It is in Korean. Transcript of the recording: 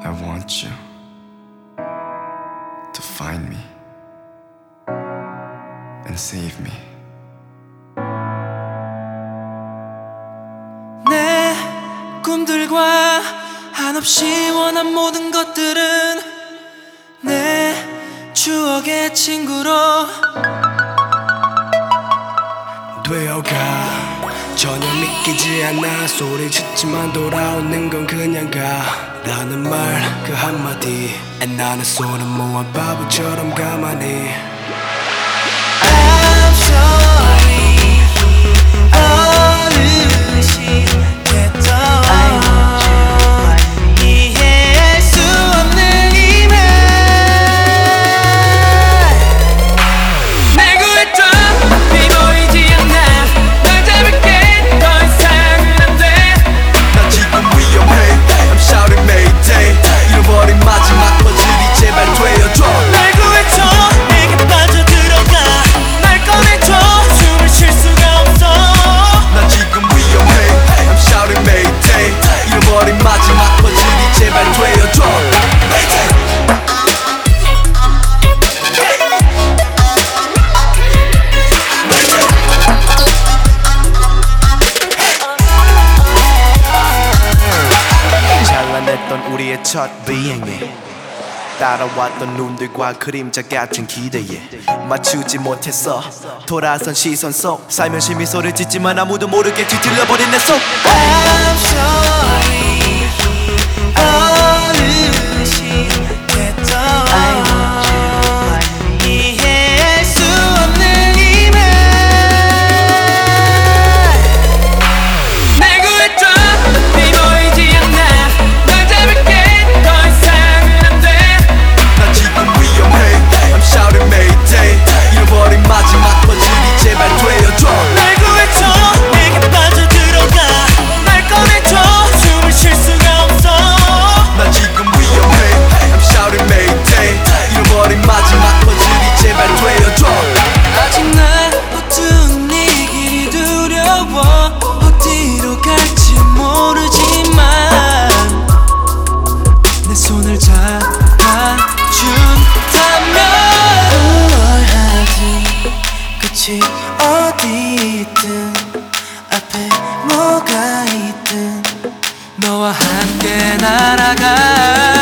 I want you to find me and save me. 내 꿈들과 한없이 원한 모든 것들은 내 추억의 친구로 되어가. 전혀 믿기지 않아. 소리쳤지만 돌아오는 건 그냥 가 라는 말 그 한마디 나는 손을 모아 바보처럼 가만히 I'm sorry 어르신 됐던 이해할 수 없는 이 말 날 구해줘 네 보이지 않나 널 잡을게 더 이상은 안돼 나 지금 위험해 I'm shouting mayday 잃어버린 마지막 퍼즐이 제발 되어줘 날 구해줘 내게 빠져들어가 날 꺼내줘 숨을 쉴 수가 없어 나 지금 위험해 I'm shouting mayday 잃어버린 마지막 퍼즐이 제발 되어줘 mayday. 잘라냈던 우리의 첫 비행에 따라왔던 눈들과 그림자 같은 기대에 맞추지 못했어 돌아선 시선 속 살며시 미소를 짓지만 아무도 모르게 뒤틀려버린 내 속 I'm sorry 어르신 됐던 이해할 수 없는 이 말 날 구해줘 네 보이지 않나 널 잡을게 더 이상은 안돼 나 지금 위험해 I'm shouting mayday 잃어버린 마지막 퍼즐이 제발 되어줘 날 구해줘 내게 빠져들어가 날 꺼내줘 숨을 쉴 수가 없어 나 지금 위험해 I'm shouting mayday 잃어버린 마지막 퍼즐이 제발 되어줘 아직 날 어두운 네 길이 두려워 어디로 갈지 모르지만 내 손을 잡아준다면 뭘 하든 끝이 어디 있든 앞에 뭐가 있든 너와 함께 날아가